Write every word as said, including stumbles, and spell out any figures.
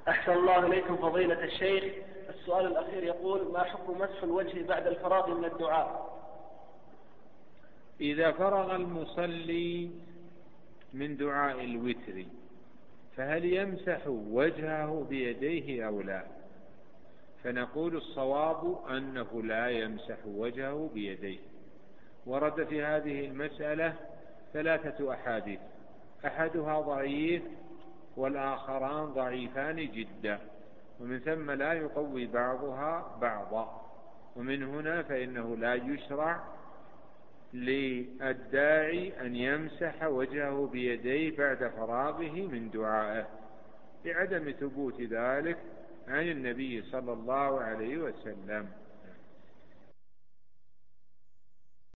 أحسن الله إليكم فضيلة الشيخ. السؤال الأخير يقول: ما حكم مسح الوجه بعد الفراغ من الدعاء؟ إذا فرغ المصلي من دعاء الوتر فهل يمسح وجهه بيديه أو لا؟ فنقول الصواب أنه لا يمسح وجهه بيديه. ورد في هذه المسألة ثلاثة أحاديث، أحدها ضعيف والآخران ضعيفان جدا، ومن ثم لا يقوي بعضها بعضا. ومن هنا فإنه لا يشرع للداعي أن يمسح وجهه بيديه بعد فراغه من دعائه لعدم ثبوت ذلك عن النبي صلى الله عليه وسلم.